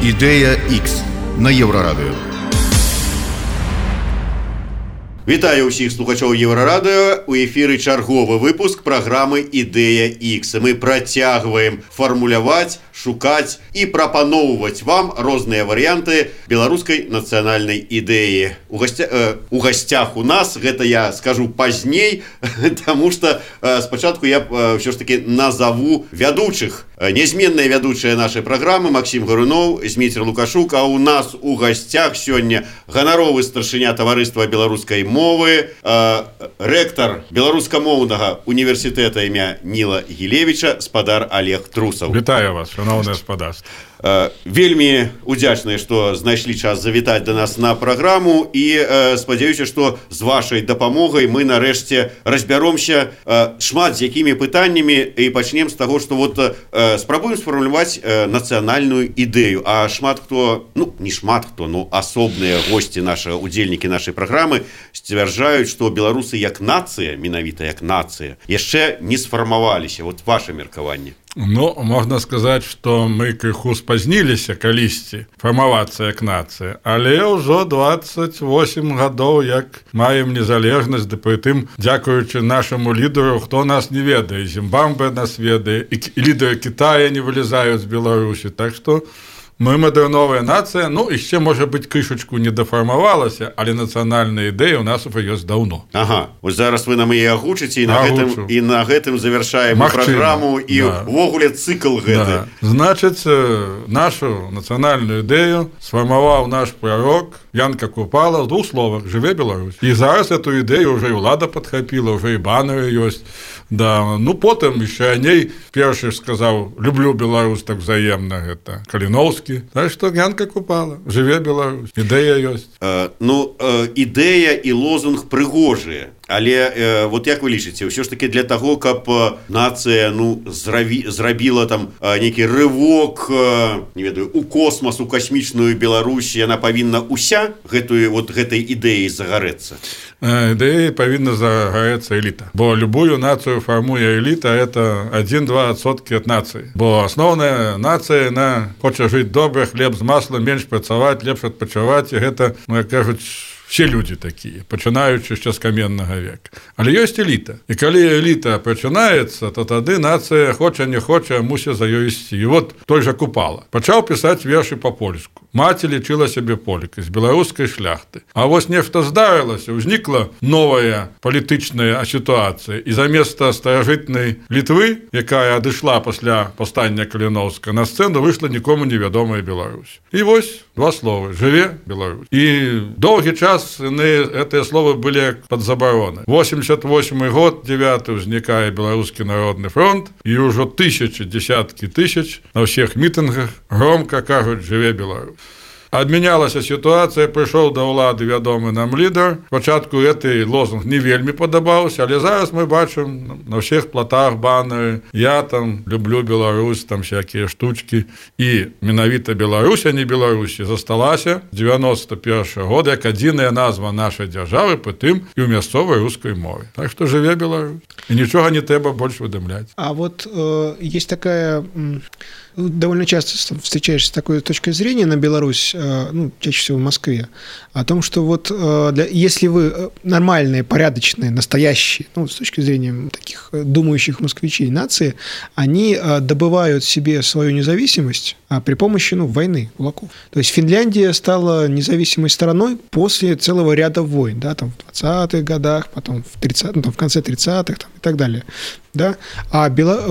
Ідэя X на Еўрарадыё. Вітаю ўсіх слухачоў Еўрарадыё. У эфіры чарговы выпуск праграмы «Ідэя X». Мы працягваем фармуляваць, шукаць і прапаноўваць вам розныя варыянты беларускай нацыянальнай ідэі. У гасцях у нас, гэта я скажу пазней, таму што спачатку я ўсё ж таки назову вядучых. Нязменныя вядучыя нашай праграмы Максім Гаруноў, Зміцер Лукашук, а у нас у гасцях сёння ганаровы старшыня таварыства беларускай мовы, рэктар беларускамоўнага універсітэта імя Ніла Гілевіча, спадар Олег Трусаў. Вітаю вас, шановне спадарство. Вельмі удзячныя, што знайшлі час завітаць да нас на праграму, і спадзяюся, што з вашай дапамогай мы нарэшце разбяромся шмат з якімі пытаннямі і пачнем з таго, што вот спрабуем сфармуляваць нацыянальную ідэю. А шмат хто, не шмат хто, но асобныя госці нашага, удзельнікі нашай праграмы сцвярджаюць, што беларусы як нацыя, менавіта як нацыя, яшчэ не сфармаваліся. Вот ваше меркаванне. Можна сказаць, што мы крыху спазніліся калісьці фармавацца як нацыя, але ўжо 28 гадоў як маем незалежнасць, ды прытым дзякуючы нашаму лідару, хто нас не ведае, Зімбабве нас ведае, і лідары Кітая не вылезаюць з Беларусі, так што мы мадэрновая нацыя, яшчэ, можа быць, крышачку не дафармавалася, але нацыянальная ідэя ў нас ужо ёсць даўно. Ага, вось зараз вы нам яе агучыце, і на гэтым завяршаем праграму і ўвогуле цыкл гэты. Значыць, нашу нацыянальную ідэю сфармаваў наш прарок Янка Купала в двух словах: «Жыве Беларусь». І зараз эту ідэю ўжо і ўлада падхапіла, ўжо і банеры ёсць. Да, потым яшчэ раней першы сказаў: «Люблю Беларусь так взаемна», гэта Каліноўскі. Так што Янка Купала, жыве Беларусь, ідэя ёсць. Ідэя і лозунг прыгожыя. Але вот як вы лічыце, ўсё ж таки для таго, каб нацыя зрабіла там нейкі рывок, не ведаю, у космас, у касмічную Беларусь, яна павінна ўся гэтай ідэяй загарэцца? Ідэяй павінна загарэцца эліта. Бо любую нацыю фармуе эліта, это 1-2% ад нацыі. Бо асноўная нацыя, яна хоча жыць добра, хлеб з маслом, менш працаваць, лепш адпачываць, і гэта, як кажуць, все людзі такія, пачынаючы яшчэ з каменнага века. Але ёсць эліта. І калі эліта пачынаецца, то тады нацыя, хоча не хоча, мусіць за ёй ісці. І вот той жа Купала пачаў пісаць вершы па-польску. Маці лічыла сябе полікай, з беларускай шляхты. А вось нешта здарылася, узнікла новая палітычная сітуацыя. І заместа старажытнай Літвы, якая адышла пасля паўстання Каліноўска, на сцэну выйшла нікому невядомая Беларусь. І вось два словы: «Жыве Беларусь». І доўгі час гэтыя словы былі пад забаронай. 88 год, 9 узнікае Беларускі народны фронт, і ўжо десяткі тысяч на ўсіх мітынгах громка кажуць: «Жыве Беларусь». Адмянялася сітуацыя, прыйшоў да ўлады вядомы нам лідар. Спачатку гэты лозунг не вельмі падабаўся, але зараз мы бачым на ўсіх платах банеры: «Я там люблю Беларусь», там всякія штучкі. І менавіта Беларусь, а не Беларусі, засталася 91 год як адзіная назва нашай дзяржавы, прытым і ў мясцовай рускай мове. Так што жыве Беларусь. І нічога не трэба больш выдумляць. А вот есть такая... Довольно часто встречаешься с такой точкой зрения на Беларусь, чаще всего в Москве, о том, что вот если вы нормальные, порядочные, настоящие, с точки зрения таких думающих москвичей нации, они добывают себе свою независимость при помощи войны, кулаков. То есть Финляндия стала независимой страной после целого ряда войн, да, там в 20-х годах, потом в конце 30-х и так далее. Да? А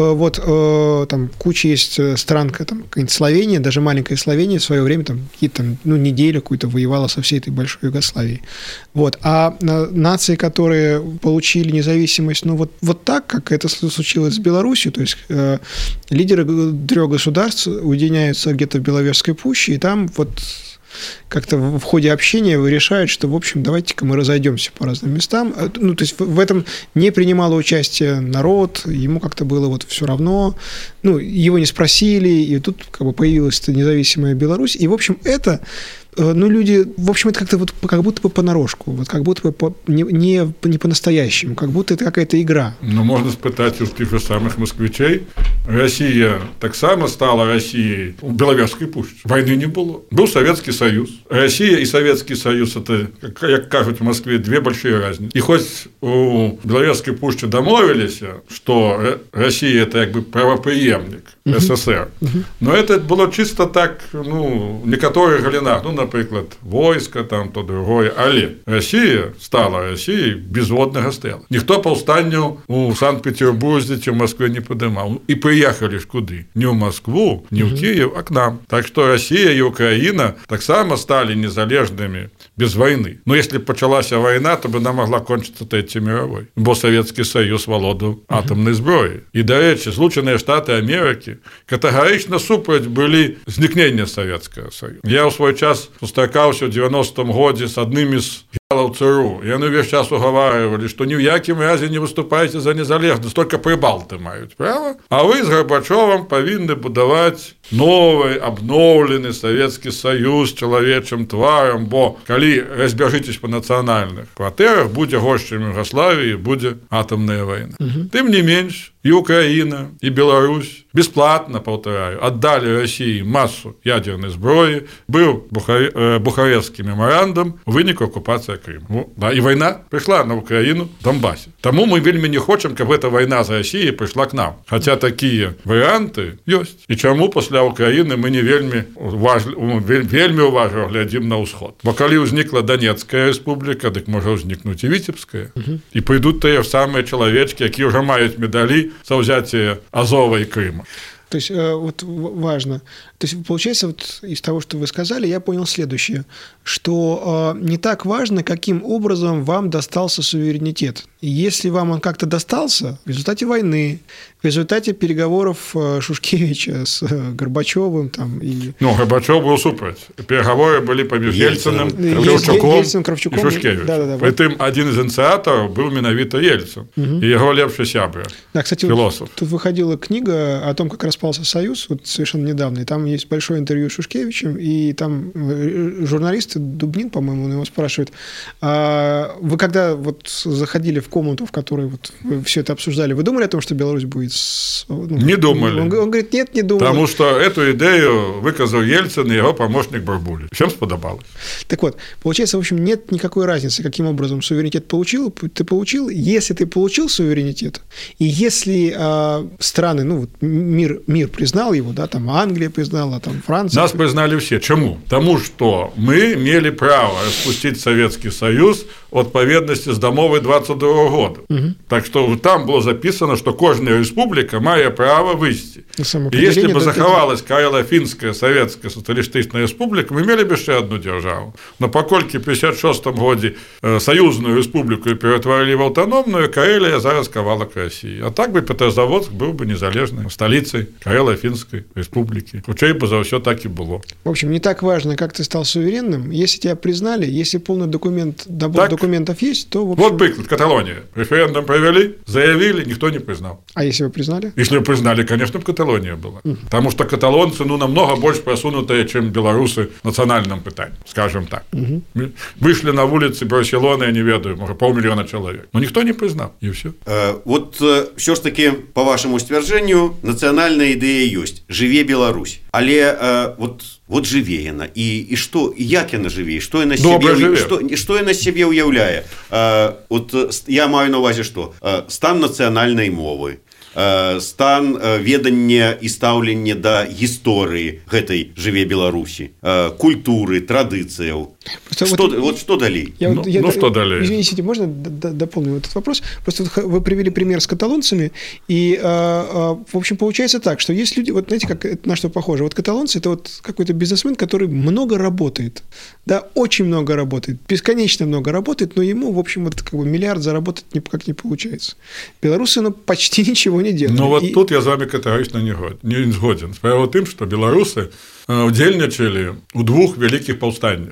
там куча есть стран, там Словения, даже маленькая Словения в свое время там какие-то неделю какую-то воевала со всей этой большой Югославией. Вот. А нации, которые получили независимость, вот так, как это случилось с Беларусью, то есть лидеры 3 государств уединяются где-то в Беловежской пуще, и там вот как-то в ходе общения решают, что, в общем, давайте-ка мы разойдемся по разным местам. То есть в этом не принимало участие народ, ему как-то было вот все равно, его не спросили, и тут как бы появилась независимая Беларусь. И, в общем, это Ну, люди, в общем, это как-то вот как будто бы понарошку, вот как будто бы не по-настоящему, как будто это какая-то игра. Ну, можно спытать у тех же самых москвичей. Россия так само стала Россией у Беловежской пушчи. Войны не было. Был Советский Союз. Россия и Советский Союз – это, как кажут в Москве, две большие разницы. И хоть у Беловежской пушчи домовились, что Россия – это как бы правоприемник СССР, но это было чисто так, ну, в некоторых галинах, ну, например, войска, там, то другое, але Россия стала Россией без водного стрела. Никто повстанию у Санкт-Петербурге, в Москве не поднимал. И приехали ж куды? Не в Москву, не в Киев, а к нам. Так что Россия и Украина так само стали незалежными без войны. Но если почалась война, то бы она могла кончиться Третьей мировой. Бо Советский Союз володав атомной зброєю. І, до речі, Сполучені Штати Америки категорично супроть були зникнення Советского Союза. Я у свой час сустракаўся в 90-м году с одним из генералов ЦРУ. И они весь час уговаривали, что ни в якім разе не выступайте за незалежность, только прибалты мают право. А вы с Горбачевым повинны будовать новый, обновленный Советский Союз с человечым тваром, бо коли разбежитесь по национальных квартирах, будет гощем Югославии, будет атомная война. Тем не меньше, и Украина, и Беларусь бесплатно, повторяю, отдали России массу ядерной зброї, был Бухарестский меморандум, виник оккупация Крыма. Ну, да, и война пришла на Украину в Донбассе. Тому мы вельми не хотим, чтобы эта война за Россией пришла к нам. Хотя такие варианты есть. И чему после Украины мы не вельми уважно глядим на усход. Бо коли возникла Донецкая республика, так може возникнуть и Витебская. И придут те самые человечки, які уже мають медали за взятие Азова и Крыма. То есть, вот важно. То есть, получается, вот из того, что вы сказали, я понял следующее, что не так важно, каким образом вам достался суверенитет. И если вам он как-то достался в результате войны, в результате переговоров Шушкевича с Горбачевым там, и... Ну, Горбачев был супроть. Переговоры были поміж Ельциным, Кравчуком и Шушкевичем. Да. Притым один из инициаторов был менавіта Ельцин. И его лепший сябра, да, кстати, философ. Вот, тут выходила книга о том, как распался Союз, вот совершенно недавно, и там есть большое интервью с Шушкевичем, и там журналисты, Дубнин, по-моему, он его спрашивает, а вы когда вот заходили в комнату, в которой вот вы все это обсуждали, вы думали о том, что Беларусь будет... Не думали. Он говорит, нет, не думали. Потому что эту идею выказал Ельцин и его помощник Барбулин. Всем сподобалось. Так вот, получается, в общем, нет никакой разницы, каким образом суверенитет ты получил. Если ты получил суверенитет, и если страны, ну, вот мир признал его, да, там Англия признала, там Франция... Нас признали все. Чему? Тому, что мы имели право распустить Советский Союз от поведности с домовой 22 года. Так что там было записано, что кожная республика має право вийти. И если бы заховалась Карело-Финская Советская Социалистическая Республика, мы имели бы еще одну державу. Но покольки в 1956 году союзную республику перетворили в автономную, Карелия зараз кавалок России. А так бы Петрозаводск был бы незалежной столицей Карело-Финской Республики. Хоча бы за все так и было. В общем, не так важно, как ты стал суверенным. Если тебя признали, если полный набор документов есть, то... В общем... Вот приклад, Каталония. Референдум провели, заявили, никто не признал. А если вы признали? Если бы признали, конечно, бы Каталония была. Потому что каталонцы, намного больше просунутые, чем белорусы в национальном питании, скажем так. Вышли на улицы Барселоны, я не ведаю, может, 500 000 человек. Но никто не признал, и все. Вот все ж таки, по вашему стверджению, национальная идея есть. Живе Беларусь. Але вот живе яна. І што, як яна живе? Што яна себе уяўляе? Вот я маю на увазе што? Стан нацыянальнай мовы, стан ведання і стаўлення да гісторыі гэтай жыве Беларусі, культуры, традыцыяў. Что далей? Что далее? Извините, можно дополню этот вопрос? Просто вы привели пример с каталонцами, и, в общем, получается так, что есть люди, вот знаете, как это на что похоже? Вот каталонцы – это вот какой-то бизнесмен, который много работает, да, очень много работает, бесконечно много работает, но ему, в общем, вот как бы миллиард заработать никак не получается. Белорусы, почти ничего не делают. Ну, вот тут я с вами категорично не сгоден. Справа в том, что белорусы удзельнічалі у двух великих повстаннях. В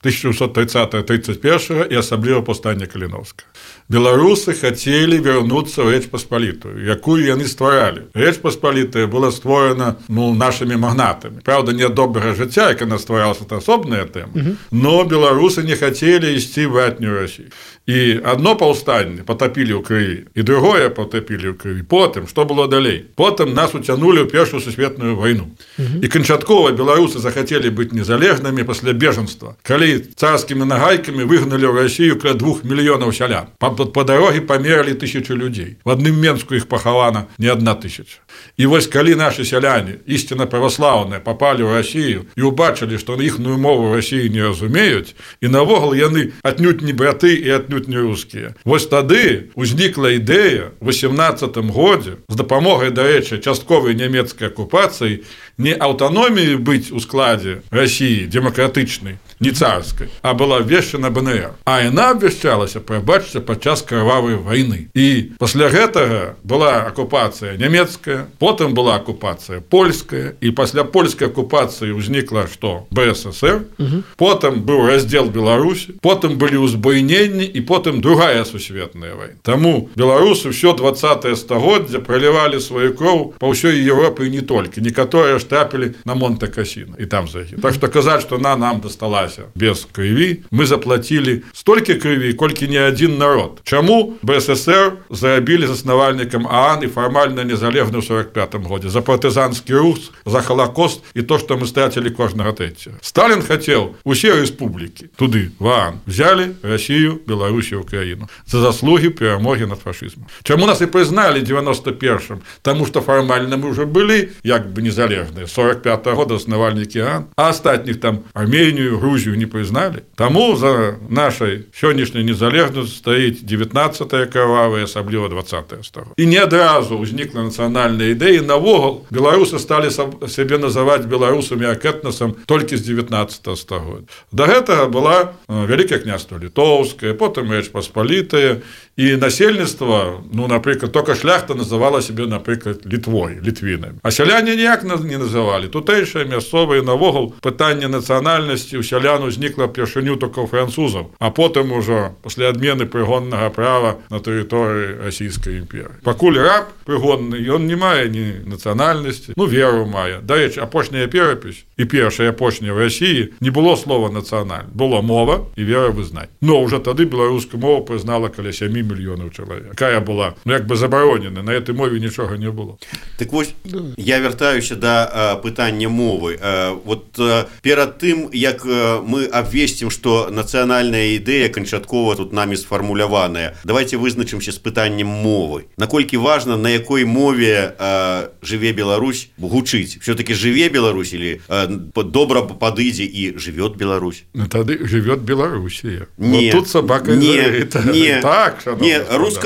1930-31 і асабліва паўстання Каліноўскага. Беларусы хацелі вярнуцца ў Рэч Паспалітую, якую яны стваралі. Рэч Паспалітая была створана нашымі магнатамі. Праўда, не ад добрага жыцця, як яна стваралася, это асобная тэма, но беларусы не хацелі ісці в братнюю Расію. І одно паўстанне патапілі ў крыві, і другое патапілі ў крыві. Потым, што было далей? Потым нас уцянулі ў Першую сусветную вайну. І канчаткова беларусы захацелі быць незалежнымі пасля бежанства, калі царскімі нагайкамі выгналі ў Расію каля 2 мільёнаў сялян. Па дарогі памерлі 1000 людзей. В адным Менску іх пахавана не 1000. І вось калі нашы сяляне, ісціна праваслаўныя, папалі ў Расію і ўбачылі, што іхную мову Расіі не разумеюць, і навогул яны аднюдь не браты і аднюдь не рускія. Вось тады узнікла ідэя ў 18 годзе з дапамогай, дарэчы, частковай нямецкай акупацыі не аўтаноміі быць у складзе Расіі дэмакратычнай, не царскай, а была абвешчана БНР. А яна абвяшчалася, прабачце, падчас крывавай вайны. І пасля гэтага была акупацыя нямецкая, потым была акупацыя польская, і пасля польскай акупацыі ўзнікла што? БССР, потым быў раздзел Беларусі, потым былі ўзбуйненні і потым другая сусветная вайна. Таму беларусы ўсё 20-е стагоддзя пралівалі сваю кроў па ўсёй Еўропы і не толькі. Некаторыя ж трапілі на Монте-Касіно і там загінулі. Так што казаць, што нам дасталася без крыві, мы заплатілі столькі крыві, колькі не адзін народ. Чаму БССР зарабілі заснавальнікам ААН і фармальна незалежны ў 45 годзе? За партызанскі рух, за Холокост і то, што мы страцілі кожнага трэцяга. Сталін хацеў усе рэспублікі туды, в ААН. Взялі Расію, Беларусі, Украіну. За заслугі перамогі над фашызмам. Чаму нас і прызналі 91-м? Таму што фармальна мы ўжо былі як бы незалежныя. 45-го года заснавальнікі ААН, а астатніх там Арменію, Грузію не прызналі. Таму за нашай сённяшняй незалежнасці стаіць 19-е крывавае, асабліва 20-е стагоддзя. І не адразу ўзнікла нацыянальная ідэя, навогул беларусы сталі сябе называць беларусамі як этнасам толькі з 19-го стагоддзя. Да гэтага была Вялікае княства Літоўскае, потым Рэч Паспалітая, і насельніцтва, напрыклад, только шляхта называла сябе, напрыклад, Літвой, літвінамі. А сяляне ніяк не называлі. Тутэйшыя, мясцовыя, навогул пытанне нацыянальнасці ў сялян узнікла першыню только ў французаў, а потым ужо пасля адмены прыгоннага права на тэрыторыі Расійскай імперыі. Пакуль раб прыгонны, ён не мае ні нацыянальнасці, веру мае. Дарэчы, апошняя перапісь і першая апошняя в Расіі не было слова нацыянальна. Было мова і веравызнанне. Но ўжо тады беларускую мову прызнала каля 7 мільёнаў чалавек. Якая была, як бы забаронена, на этой мове нічога не было. Так вось, я вяртаюся да пытання мовы. Вот перад тым, як мы абвесцім, што нацыянальная ідэя канчаткова тут намі сфармуляваная, давайте вызначымся з пытаннем мовы. Наколькі важна, на якой мове жыве Беларусь, гучыць? Все-таки жыве Беларусь или добра падыдзе і жывёт Беларусь? Тады жывёт Беларусія. Не, вот тут собака не, так, не,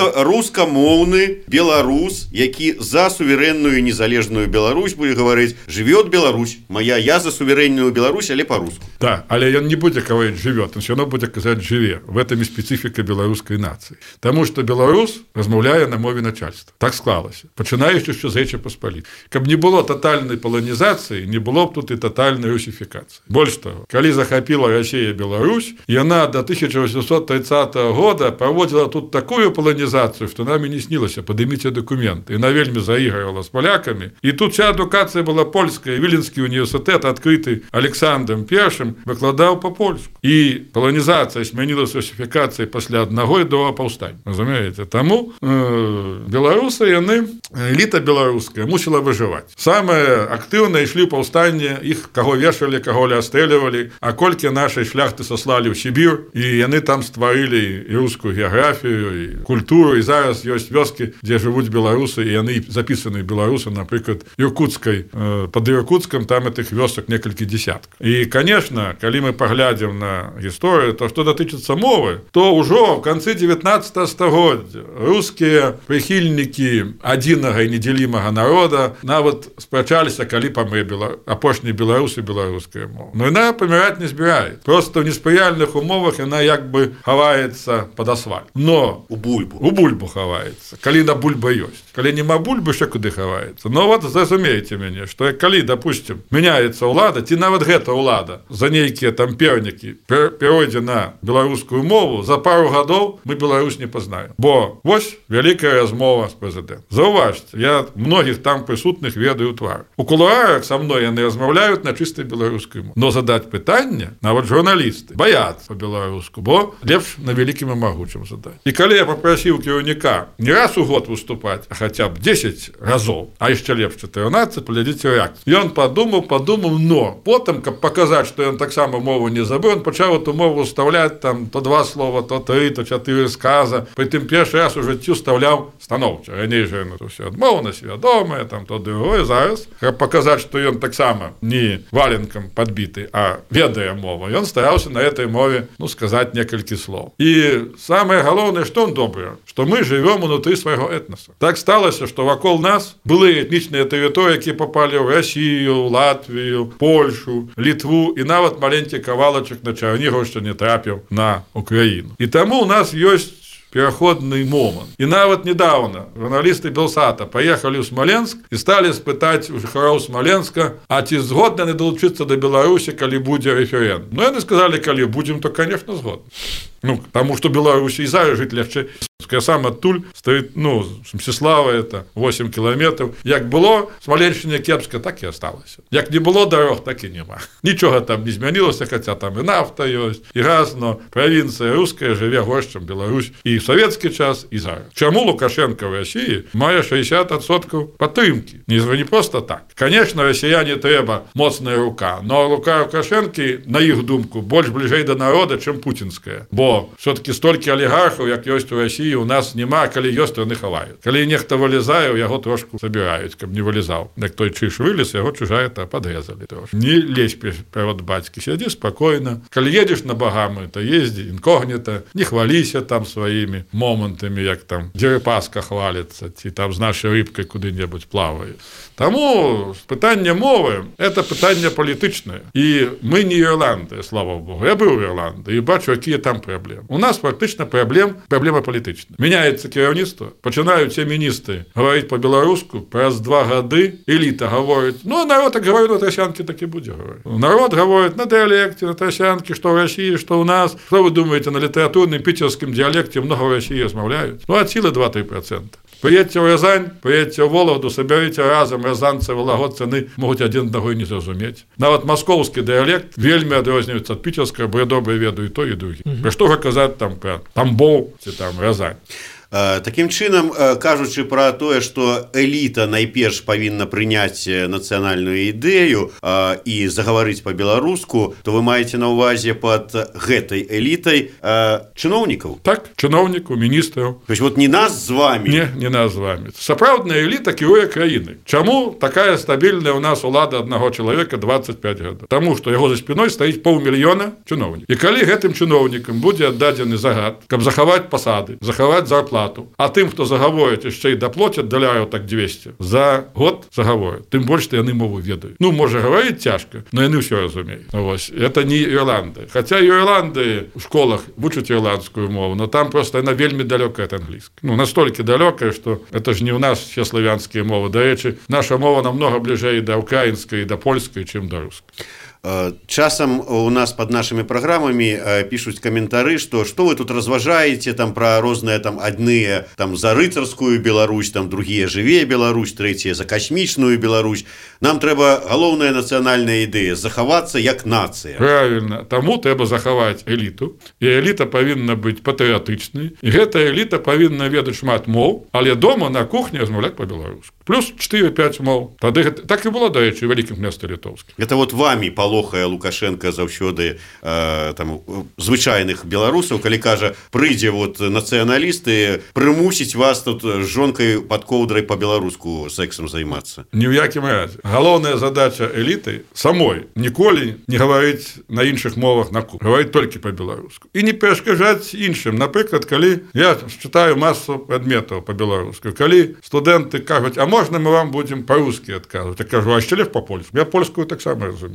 рускамоўны беларус, які за суверэнную незалежную Беларусь будзе гаварыць, жывёт Беларусь, я за суверэнную Беларусь, але па-руску. Да, але ён не будзе гаварыць жывёт, он все равно будзе казаць жыве. В этом і специфіка беларускай нацыі. Таму што беларус размаўляе на мове начальства. Так склалася. Пачынаючы з Рэчы Паспалітай. Каб не было тотальнай паланізацыі, не было б тут і тотальнай русіфікацыі. Больш таго, калі захапіла Расія Беларусь, яна до 1830 года праводзіла тут такую паланізацыю, што нам і не снілася, падыміце дакументы. Яна вельмі заігрывала з палякамі. І тут вся адукацыя была польская. Віленскі універсітэт, адкрыты Александром I, выкладаў па-польску. І паланізацыя змянілася русіфікацыяй пасля аднаго і другога паўстання. Разумееце? Таму беларусы, яны, эліта беларуская, мусіла выжываць. Самае актыўна ішлі ў паўстанне, іх каго вешалі, каго астрэльвалі, а колькі нашай шляхты саслалі ў Сібір, і яны там стварылі і рускую геаграфію, і культуру, і зараз ёсць вёскі, дзе жывуць беларусы, і яны запісаны беларусы, напрыклад, Іркутскай, пад Іркутскам там этих вёсак некалькі десяткаў. І, конечно, калі мы паглядзім на гісторыю, то што датычыцца мовы, то ўжо в канцы 19 стагоддзя рускія прыхільнікі адзінага і недзелімага народа нават спрачаліся, калі памрэ апошні беларусы беларуская мова. Но яна паміраць не збірае. Просто ў неспрыяльных умовах яна як бы хаваецца пад асфальт. Но у бульбу хаваецца. Калі на бульба ёсць. Калі нема бульбы, што куды хаваецца. Но вот зразумееце мяне, што што калі, допустим, мяняецца ўлада, ці нават гэта ўлада за нейкія там пернікі перайдзе на беларускую мову, за пару гадоў мы Беларусь не пазнаем. Бо вось вялікая размова з прэзідэнтам. Заўважце, я многіх там прысутных ведаю твар. У кулуарах са мной яны размаўляюць на чыстай беларускай мове. Но задаць пытанне нават журналісты баяцца па-беларуску, бо лепш на вялікім і магучым задаць. І калі я папрасіў кіраўніка не раз у год выступаць, а хаця б 10 разоў, а яшчэ лепш 14, паглядзіце рэакцыю. Ён падумаў, но потым, каб паказаць, што ён таксама мову не забыў, ён пачаў эту мову вставляць там то 2 слова, то 3, то 4 сказа. Прытым першы раз у жыццю вставляў станоўча. Раней жа ён ўсё адмоўна, свядомае, там то другое. Зараз, каб паказаць, што ён таксама не валенкам падбіты, а ведае мову. Ён стараўся на этой мове, сказаць некалькі слоў. І самае галоўнае, што он добрае, што мы жывём унутры свайго этнаса. Так сталася, што вакол нас былі этнічныя тэрыторыі, якія папалі ў Расію, Латвію, Польшу, Літву і нават маленькі кавалачак на Чарнігаўшчыне трапіў на Украіну. І таму у нас ёсць пераходны момант. І нават недавно журналісты Белсата паехалі ў Смаленск і сталі спытаць у жыхароў Смаленска, а ці згодны яны далучыцца да Беларусі, калі будзе рэферэндум. Яны сказалі, калі будзем, то, конечно, згодны. Таму што Беларусі і зараз жыць лягчэй. Я сам адтуль стаіць, Мсціслава, это 8 кіламетраў. Як было Смаленшчыне кепска, так і асталася. Як не было дарог, так і няма. Нічога там не змянілася, хаця там і нафта ёсць, і газ, но правінцыя руская жыве горш, чым Беларусь і ў савецкі час, і зараз. Чаму Лукашенко в Расіі мае 60% падтрымкі? Не просто так. Конечно, расіяне трэба моцная рука, но рука Лукашенкі, на іх думку, больш бліжэй да народа, чым пуцінская. Бо все-таки столькі алігархаў, як ёсць у Расіі, у нас няма, калі ёсць, яны хаваюць. Калі нехта вылезае, яго трошку забіраюць, каб не вылезаў. Як той чыш вылез, яго чужая-то падрэзалі трошку. Не лезь перад бацькі, сядзі спакойна. Калі едзеш на Багамы, то ездзі інкогніта, не хваліся там сваімі момантамі, як там Дерипаска хваліцца, ці там з нашай рыбкай куды-небудзь плавае. Таму пытанне мовы – это пытанне палітычнае. І мы не Ірландыя, слава Богу. Я быў у Ірландыі і бачу, якія там праблемы. У нас фактычна праблема палітычная. Мяняецца кіраўніцтва, пачынаюць все міністры гаварыць па-беларуску, праз 2 гады эліта гаворыць, а народ так гаварыць на трасянкі, так і будзе гаварыць. Народ гаворыць на дыялекце, на трасянкі, што ў Расіі, што ў нас. Што вы думаеце, на літаратурным піцерскім дыялекце много ў Расіі размаўляюць? Ад сілы 2-3%. Прыедзьце ў Рязань, прыедзьце ў Вологду, сабярыце разам рязанцы, волагодцы, яны могуць адзін аднаго і не зразумець. Нават маскоўскі дыялект вельмі адрозніваецца ад піцерскага, бо я добра ведаю і то, і другі. Пра што казаць там пра Тамбоў ці там Рязань. Такім чынам, кажучы пра тое, што эліта найперш павінна прыняць нацыянальную ідэю і загаварыць па-беларуску, то вы маеце на ўвазе пад гэтай элітай чыноўнікаў? Так, чыноўнікаў, міністраў. То есть вот не нас з вами? Не нас з вами. Сапраўдная эліта кіруе краінай. Чаму такая стабільная ў нас улада аднаго чалавека 25 гадоў? Таму, што яго за спіной стаіць 500 000 чыноўнікаў. І калі гэтым чыноўнікам будзе аддадзены загад, каб захаваць пасады, захаваць зарплату, а тым, хто загаворыць, яшчэ і даплоцяць даляраў так 200 за год загаворыць, тым больш што яны мову ведаюць. Можа гаварыць цяжка, но яны ўсё разумеюць. Вось, это не Ірландыя. Хаця і Ірландыі ў школах вучаць ірландскую мову, но там просто яна вельмі далёкая ад англійскай. Настолькі далёкая, што это ж не ў нас все славянскія мовы. Дарэчы, наша мова намнога бліжэй да ўкраінскай і да польскай, чым да рускай. Часам у нас под нашими программами пишут комментары, что вы тут разважаете там про розныя там одни там за рыцарскую Беларусь, там другие живее Беларусь, третьи за космічную Беларусь. Нам трэба галоўная нацыянальная ідэя захавацца як нацыя. Правильно, таму трэба захаваць эліту, і эліта павінна быць патрыятычнай, і гэтая эліта павінна ведаць шмат моў, але дома на кухні размаўляць па-беларуску. Плюс 4-5 моў. Тады так і было, дарэчы, у вялікім княстве літоўскім. Это вот вамі палохае Лукашенко заўсёды там звычайных беларусаў, калі кажа, прыйдзе вот нацыяналісты, прымусіць вас тут з жонкай пад коўдрай па-беларуску сексам займацца. Ні ў якім разе. Галоўная задача эліты самой ніколі не гаварыць на іншых мовах на кухні, гаварыць толькі па-беларуску. І не перашкаджаць іншым. Напрыклад, калі я чытаю масу прадметаў па-беларуску, калі студэнты кажуць, а можна мы вам будзем па-рускі адказваць? Я кажу, а ще лев па-польску? Я польскую таксама разумею. Для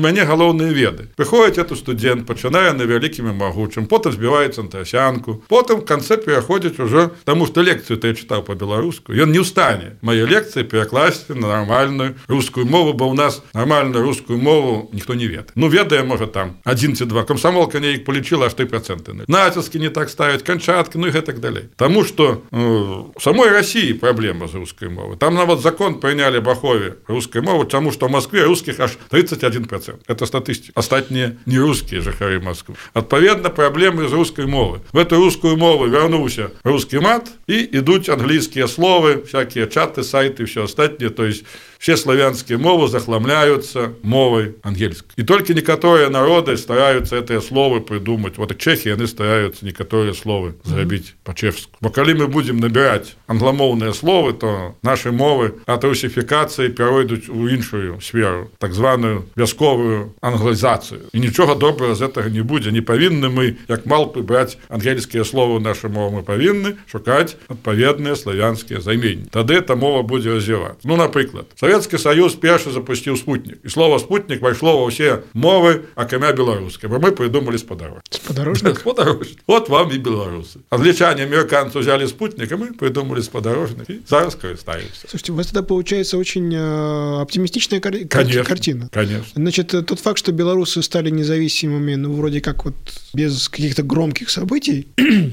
мяне галоўныя веды. Прыходзіць эту студэнт, пачынае на вялікім і магучым, потым збіваецца на трасянку, потым в канцэ пераходзіць ужо, таму што лекцыю я чытаў па-беларуску. Ён не ў стане мае лекцыі перакласці на нармальную рускую мову, бо ў нас нармальную рускую мову ніхто не ведае. Ну, ведае, можа, там 1 ці 2. Камсамолка неяк полічыла аж 3%. Націскі не так ставяць, канчаткі, ну і гэтак далей. Таму што в самой России праблема з рускай мовы. Там нават закон прынялі об ахове рускай мовы, таму што ў Москве рускіх аж 31%. Это статыстика. Астатнія не рускія жыхары Москвы. Адпаведна, праблемы з рускай мовы. В эту рускую мову вярнуўся рускі мат, і ідуць англійскія словы, всякие чаты, сайты, все астатнее. То есть все славянские мовы захламляются мовой ангельской. И только некоторые народы стараются эти словы придумать. Вот и чехи, они стараются некоторые словы зрабіць по-чешску. Бо калі мы будем набирать англомовные словы, то наши мовы от русификации перейдут в іншую сферу, так званую вясковую англизацию. И ничего доброго з этого не будет. Не повинны мы, як малпы, брать ангельские слова в нашу мову. Мы повинны шукать отповедные славянские займенні. Тогда эта мова будет развиваться. Ну, например, Советский Союз перший запустил спутник. И слово «спутник» вошло во все мовы, акрамя белорусской. Мы придумали сподорожник. Сподорожник? Сподорожник. Вот вам и белорусы. Англичане, американцы взяли спутник, а мы придумали сподорожник. И зараз користаемся. Слушайте, у вас тогда получается очень оптимистичная картина. Конечно. Значит, тот факт, что белорусы стали независимыми, ну, вроде как вот без каких-то громких событий,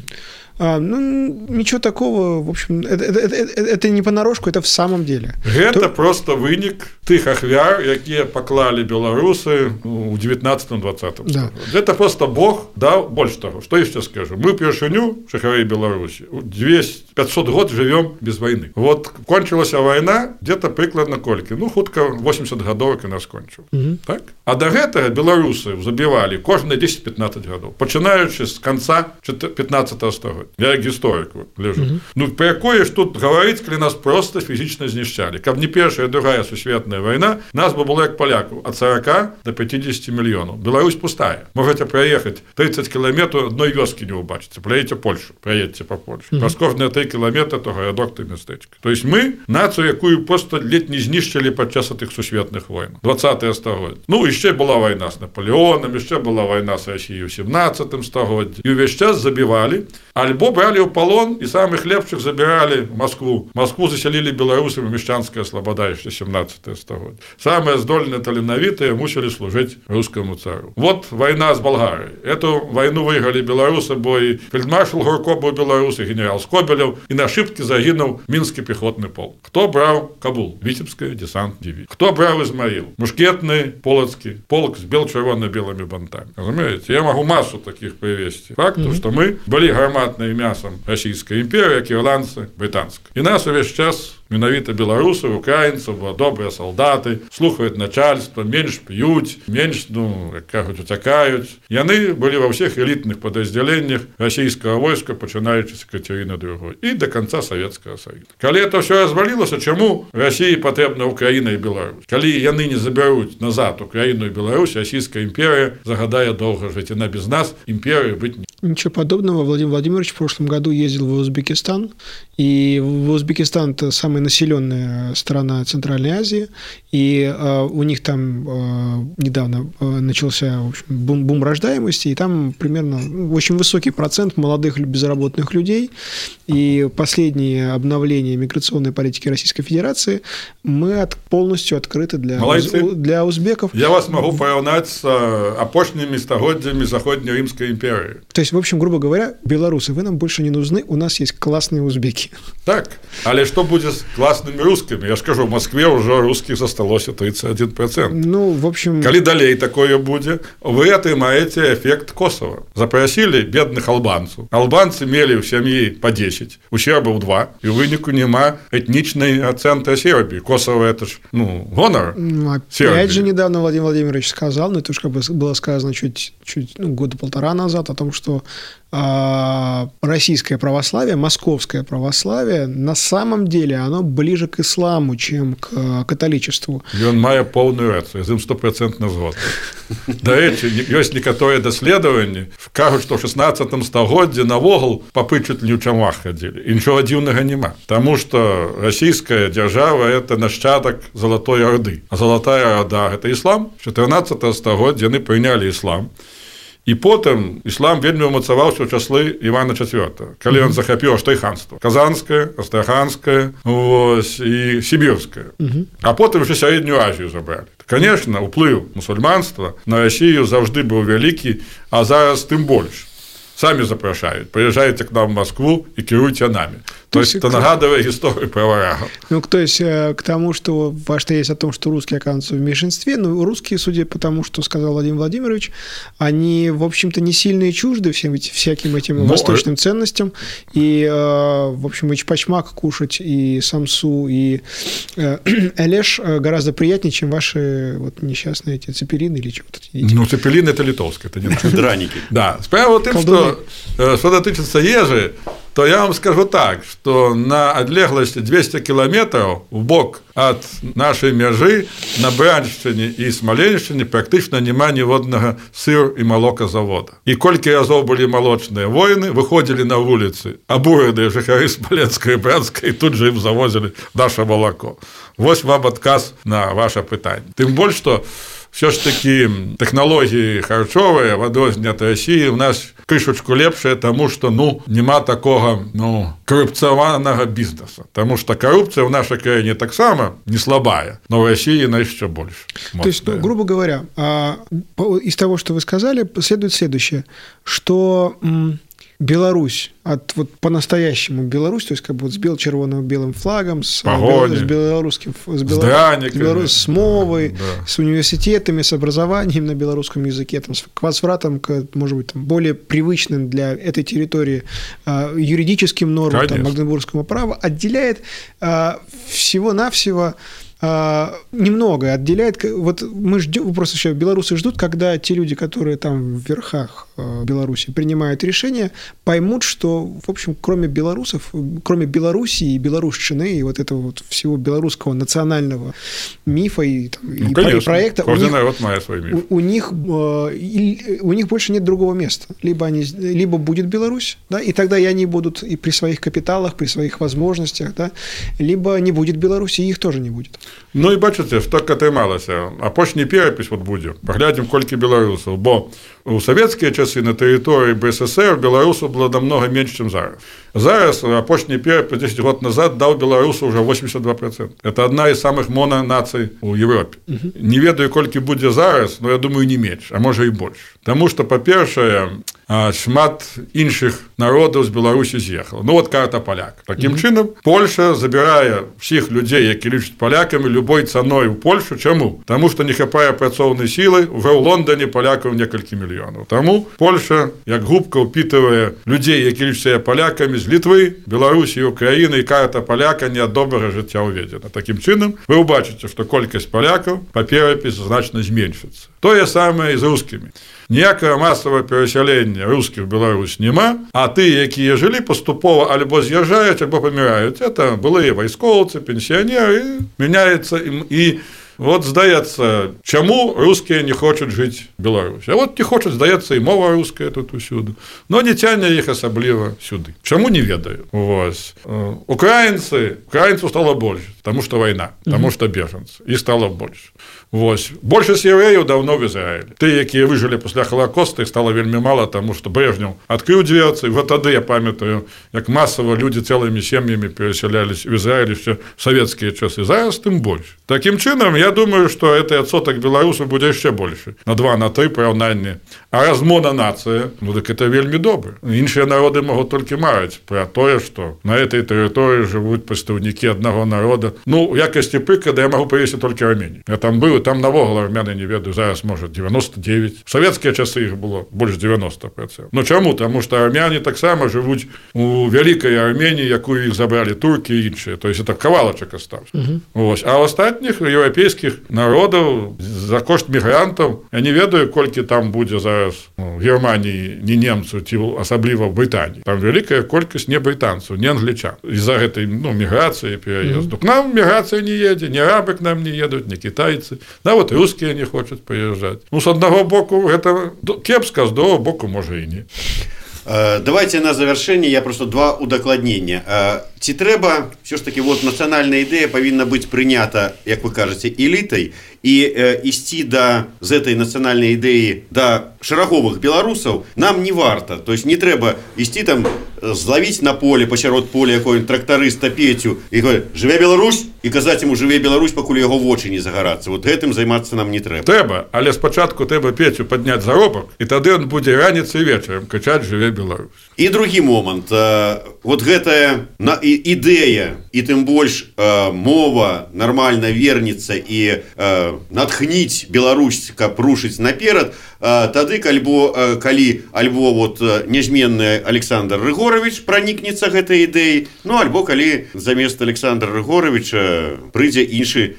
ну, ничего такого, в общем, это не понарошку, это в самом деле. Это просто вынік тых ахвяр, якія паклалі беларусы у 19-20. Да. Это просто Бог дал больше того. Что еще скажу? Мы першыню, жыхары Беларуси, 500 год живем без войны. Вот кончилась война, где-то прикладно колькі. Ну, хутка 80 гадоў, як нас кончил. Так? А до гэтага беларусы забивали кожные 10-15 гадоў, пачынаючы з конца 15 стагоддзя. Я як гісторик лежу. Ну, про якое ж тут говорить, коли нас просто физично знищали. Каб не першая, другая сусветная война, нас бы было як поляков от 40 до 50 миллионов. Беларусь пустая. Можете проехать 30 километров, одной вёски не убачите. Проедете Польшу, проедете по Польше. Праз кожные 3 километра, то городок, то местечко. То есть мы нацию, якую просто ледь не знищили подчас этих сусветных войн. 20-е стагоддзя. Ну, еще была война с Наполеоном, еще была война с Россией в 17 стагоддзі. И весь час забивали, альбо брали в полон, и самых лепших забирали в Москву. Москву заселили белорусы в Мещанская слобода еще 17 стагоддзя. Самые здольные, таленовитые мусили служить русскому царю. Вот война с Болгарией. Эту войну выиграли белорусы, бо и фельдмаршал Гурко был белорус, и генерал Скобелев, и на ошибке загинул Минский пехотный полк. Кто брал Кабул? Витебская десант-дивизия. Кто брал Измаил? Мушкетный, Полоцкий полк с бело-червоно-белыми бантами. Разумеете? Я могу массу таких привести фактов, что мы были гарматными мясом Российской империи, как ирландцы британской. И нас весь час менавіта беларусы, украинцы, добрые солдаты, слухают начальство, меньше пьют, меньше, ну, як кажуть, утякают. Яны были во всех элитных подразделениях российского войска, починаючи с Екатерины II и до конца Советского Союза. Коли это все развалилось, чему России потребна Украина и Беларусь? Коли яны не заберут назад Украину и Беларусь, Российская империя загадает долго жить. Она без нас империи быть не. Ничего подобного. Владимир Владимирович в прошлом году ездил в Узбекистан, и в Узбекистан – это самая населенная страна Центральной Азии, и у них там недавно начался, в общем, бум рождаемости, и там примерно очень высокий процент молодых безработных людей, и последние обновления миграционной политики Российской Федерации мы полностью открыты для узбеков. Я вас могу порівняти с опошними стагоддзями Заходней Римской империи. То есть, в общем, грубо говоря, белорусы, вы нам больше не нужны, у нас есть классные узбеки. Так, але что будет с классными русскими? Я скажу, в Москве уже русских засталося 31%. Ну, в общем... Коли далей такое будет, вы отримаете эффект Косово. Запросили бедных албанцев. Албанцы имели в семье по 10, у сербов 2, и в вынику нема этничной оценки Сербии. Косово это ж, ну, гонор. Опять же, недавно Владимир Владимирович сказал, но это уж как бы было сказано чуть года полтора назад, о том, что российское православие, московское православие, на самом деле оно ближе к исламу, чем к католичеству. И он мае полную рацию, я з ним 100% згоден. Дарэчы, ёсць некаторыя даследаванні, кажуць, што ў 16 стагоддзі навогул папы чуць не ў чамах хадзілі. І нічога дзіўнага няма. Таму што расійская дзяржава – это нашчадак Залатой Орды. А Залатая Орда – гэта іслам. 14 стагоддзя яны прынялі іслам. І потым іслам вельмі ўмацаваўся ў часлы Івана IV, калі ён захапіў аж 3 ханства: Казанскае, Астраханскае, і Сібірскае. А потым уже Сярэднюю Азію забралі. Конечно, уплыў мусульманства на Расію заўжды быў вялікі, а зараз тым больш. Самі запрашаюць, прыязджайце к нам в Москву и кіруйце нами. То есть это нагадывает историю про варягов. Ну, то есть к тому, что ваш тезис о том, что русские оказываются в меньшинстве, ну, русские, судя по тому, что сказал Владимир Владимирович, они, в общем-то, не сильно и чужды всяким этим восточным ценностям. И, в общем, и чпачмак кушать, и самсу, и элеш гораздо приятнее, чем ваши вот несчастные эти цепелины или чего-то. Ну, цепелин – это литовское, это не наше. Драники. Да. Справа в том, что дотычется ежи, то я вам скажу так, что на отлеглости 200 километров в бок от нашей мяжи на Бряншчыне и Смоленщине практично нема ніводнага сыр и молокозавода. И колькі разов были молочные войны, выходили на улицы обуренные жыхары Смоленской и Брянской, и тут же им завозили наше молоко. Вот вам отказ на ваше пытанне. Тем более, что все ж таки тэхналогіі харчовыя в адрозненне ад Расіі у нас крышачку лепшая, таму што няма такога карупцыяванага бізнеса. Таму што карупцыя ў нашай краіне таксама не слабая, но в России она еще больше. То есть, грубо говоря, из того, что вы сказали, следует следующее, что Беларусь, по-настоящему Беларусь, то есть как бы с червоно-белым флагом, с белорусским, с мовой, да, с университетами, с образованием на белорусском языке, там, с возвратом к, может быть, там, более привычным для этой территории юридическим нормам магдебургского права, отделяет всего-навсего немного отделяет. Вот мы ждем, просто еще белорусы ждут, когда те люди, которые там в верхах Беларуси принимают решения, поймут, что, в общем, кроме белорусов, кроме Белоруссии и белорусщины, и вот этого вот всего белорусского национального мифа и проекта, у них больше нет другого места. Либо будет Беларусь, да, и тогда и они будут и при своих капиталах, при своих возможностях, да, либо не будет Беларуси, и их тоже не будет. Ну і бачыце, што атрымалася. Апошні перапіс будзе. Паглядзім, колькі беларусаў, бо у савецкія часы на тэрыторыі БССР беларусаў было намного менш, чым зараз. Зараз апошні перапіс 10 год назад даў беларусу уже 82%. Это одна из самых мононацый у Европе. Не ведаю, колькі будзе зараз, но я думаю, не менш, а можа і больш. Таму што, па-першае, шмат іншых народаў з Беларусі з'ехала. Ну, вот карта паляк. Такім чынам, Польша забірае всіх людзей, які лічаць палякамі, любой цаной у Польшу. Чаму? Таму што не хапае працоўнай сілы, уже ў Лондоне палякаў некалькі мільёнаў. Таму Польша, як губка, ўпітвае людзей, які лічаць палякамі з Літвы, Беларусі, Украіны, і карта паляка не ад добрага жыцця ўведзена. Такім чынам, вы ўбачыце, што колькасць палякаў па перапісу значна зменшыцца. Тое самае і з рускімі. Ніякага масавага перасялення рускіх в Беларусь няма, а тыя, якія жылі, паступова альбо з'язджаюць, альбо паміраюць. Это былыя вайскоўцы, пенсіянеры, мяняецца ім. І вот здаецца, чаму рускія не хочуць жыць в Беларусі? А вот не хочуць, здаецца, і мова руская тут усюды. Но не цягне іх асабліва сюды. Чаму не ведаю? Вось. Украінцаў стало больш, таму што вайна, таму што бежанцы. Іх стало больш. Вось. Большасць евреяў даўно в Ізраілі. Тыя, якія выжылі пасля Халакоста, іх стала вельмі мала, таму што Брежнев адкрыў дверцы, і вот тады я памятаю, як масава людзі цэлымі сем'ямі перасялялись в Ізраілі ще в савецкія часы. Зараз тым больш. Такім чынам, я думаю, што гэты адсотак беларусаў будзе яшчэ большы. На 2, на 3 параўнанні. А раз монанацыя, ну так это вельмі добра. Іншыя народы могуць толькі марыць пра тое, што на этой тэрыторыі жывуць прадстаўнікі аднаго народа. Ну, у якасці прыклада я магу прывесці толькі Арменію. Я там быў, там навогул армяны не ведаю, зараз, можа, 99. В савецкія часы іх было больш 90%. Ну, чаму? Таму што армяне таксама жывуць у вялікай Арменіі, якую іх забралі туркі і іншыя. То есть это кавалачак астаўся. Вось. А ў астатніх еўрапейскіх народаў за кошт мігрантаў, я не ведаю, колькі там будзе зараз в Германіі не немцаў, ці асабліва в Брытаніі. Там вялікая колькасць не брытанцаў, не англічан. З-за гэтай міграцыі, пераезду. К нам міграцыя не едзе, ні арабы к нам не едуць, ні кітайцы. Нават рускія не хочуць прыязджаць. Ну, з аднаго боку, гэта кепска, з другого боку, можа і не. Давайте на завершэнне я просто два удакладнення. Ці трэба все ж таки вот нацыянальная ідэя павінна быць прынята, як вы кажаце, элітай і ісці з этой нацыянальнай ідэі да шараговых беларусаў нам не варта. То есть не трэба ісці там злавіць на поле пасярод поля якой-нибудь трактарыста Петю і говорить «Жыве Беларусь» і казаць ему «Жыве Беларусь», пакуль яго вочы не загарацца. Вот гэтым займацца нам не трэба. Трэба, але спачатку трэба Петю падняць заробак, і тады ён будзе раніцай і вечарам крычаць «Жыве Беларусь». І другі момант. Вот гэтая ідэя і тым больш мова нармальна вернецца і натхніць Беларусь, каб рушыць наперад, тады калі альбо вот нязменны Александр Рыгорович пранікнецца гэтай ідэяй, ну альбо калі замест Александра Рыгоровича прыйдзе іншы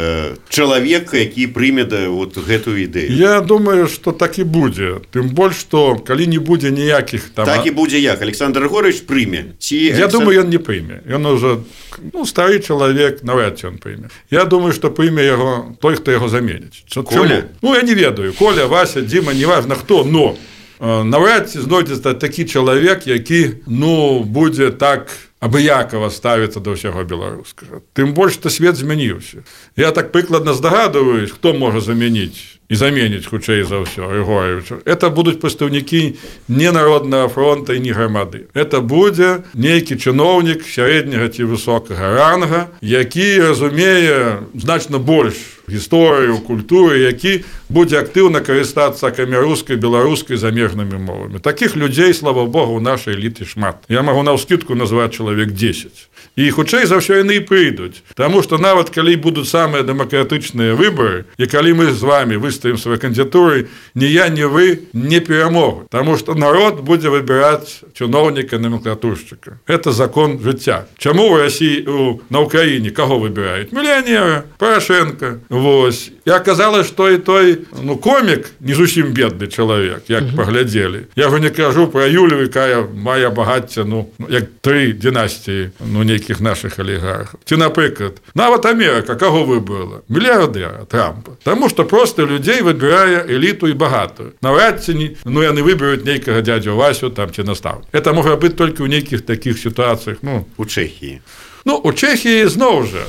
чалавек, які прыме вот гэтую ідэю. Я думаю, што так і будзе. Тым больш, што калі не будзе ніякіх там... Так і будзе як? Александр Рыгорович прыме? Я думаю, ён не прыме. Ён уже стары чалавек, навряд ці ён прыме. Я думаю, што прыме яго той, хто яго заменіць. Коля? Ну, я не ведаю. Коля, Вася, Дзіма, неважна хто, но навряд ці знойдзецца такі чалавек, які, будзе так абыякава ставіцца да ўсяго беларускага. Тым больш, што свет змяніўся. Я так прыкладна здагадваюсь, хто можа замяніць і заменіць хутчэй за ўсё Рыгоровича. Это будуць прадстаўнікі не Народнага фронта і не грамады. Это будзе нейкі чыноўнік сярэдняга ці высокага ранга, які разумее значна больш гісторыю, культуры, які будзе актыўна карыстацца камярускай, беларускай, замежнымі мовамі. Такіх людзей, слава Богу, у нашай эліты шмат. Я магу наўскідку назваць чалавек 10. І хутчэй за ўсё яны і прыйдуць. Таму што нават калі будуць самыя дэмакратычныя выбары, і калі мы з вами выставім свае кандыдатуры, ні я, ні вы не перамогуць. Таму што народ будзе выбіраць чыноўніка, номенклатуршчыка. Это закон жыцця. Чаму ў Расіі, на Ўкраіне каго выбіраюць? Мільянера, Парашенка. Вось. І аказалось, што і той, комік не зусім бедны чалавек, як паглядзелі. Я ўжо не кажу пра Юлю, якая мае багацце, як 3 дынастыі, нейкіх нашых алігархаў. Ці, напрыклад, нават Амерыка каго выбрала? Мільярдэра Трампа. Таму што проста людзей выбірае эліту і багатую. Навряд ці яны выберуць нейкага дядзю Васю там ці настаўніка. Это можа быць толькі ў нейкіх такіх сітуацыях, у Чэхіі. У Чэхіі зноў жа.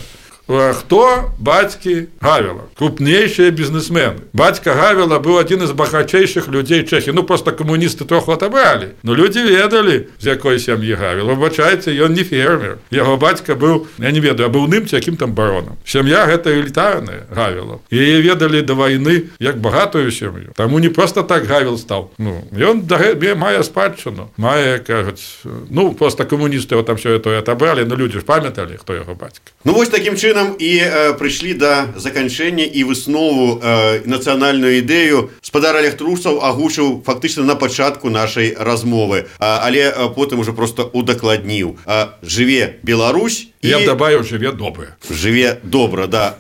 Хто бацькі Гавела? Крупнейшыя бізнесмены. Бацька Гавела быў адзін з багачэйшых людзей Чэхіі. Проста камуністы троху адабралі. Людзі ведалі, з якой сям'і Гавела. Выбачайце, ён не фермер. Яго бацька быў, я не ведаю, быўным ці якім там баронам. Сям'я гэта элітарная Гавела. Яе ведалі да вайны як багатую сям'ю. Таму не проста так Гавел стаў. Ён мае спадчыну. Мае, кажуць, проста камуністы там все это адабралі, людзі ж памяталі, хто яго бацька. Вось такім чынам і прыйшлі да заканчэння і выснову нацыянальную ідэю спадар Олег Трусаў агучыў фактычна на пачатку нашай размовы, але потым уже просто удакладніў. Жыве Беларусь. Я добавил, жыве добра. Жыве добра, да.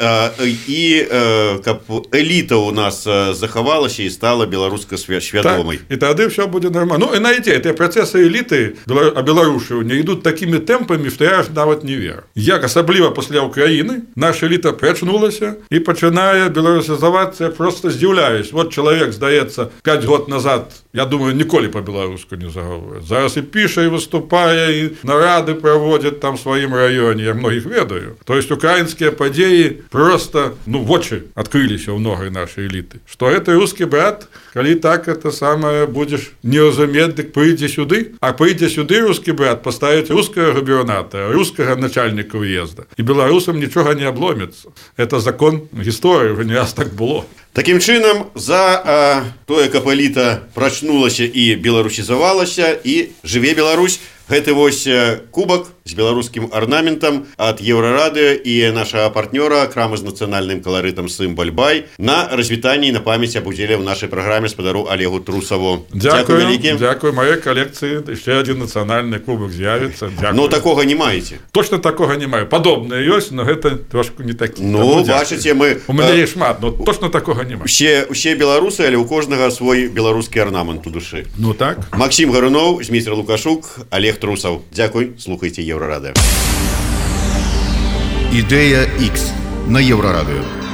І каб эліта у нас захавалася і стала беларуска-свядомай. Так, і тады все будзе нормально. І знаете, эти процессы эліты беларушаў не ідуць такімі тэмпамі, што я ж нават не веру. Як асабліва пасля Украіны наша эліта прачнулася і пачынае беларусізавацца, просто здзіўляюсь. Вот чалавек, здаецца, 5 год назад, я думаю, ніколі па-беларуску не загаворыць. Зараз і піша, і выступае, і нарады праводзіць там сваім раёне. Я многих ведаю. То есть украинские подеи просто, вочы открылись у многой нашей элиты. Что это русский брат, коли так это самое будешь не разуметь, так прийди сюды. А прийди сюды русский брат, поставить русского губернатора, русского начальника уезда. И белорусам ничего не обломится. Это закон истории, уже не раз так было. Таким чынам, за тое, каб эліта прачнулася і беларусізавалася, і жыве Беларусь, гэты вось кубак з беларускім арнаментам ад Еўрарадыё і нашага партнёра крамы з нацыянальным каларытам «Сымбаль-бай» на развітанні і на памяць аб удзеле ў нашай праграме спадару Олегу Трусаву. Дзякуй вялікі. Дзякуй. Маёй калекцыі яшчэ адзін нацыянальны кубак з'явіцца. Такога не маеце? Точно такога не маю. Падобнае ёсць, но гэта трошку не такі. Бачыце, мы... У мяне шмат, но точно такога не маю. Усе беларусы, але ў кожнага свой беларускі арнамент у душы. Так. Максім Гаруноў, Зміцер Лукашук, Олег Трусаў. Дзякуй, слухайце Еўрарадыё. Ідэя X на Еўрарадыё.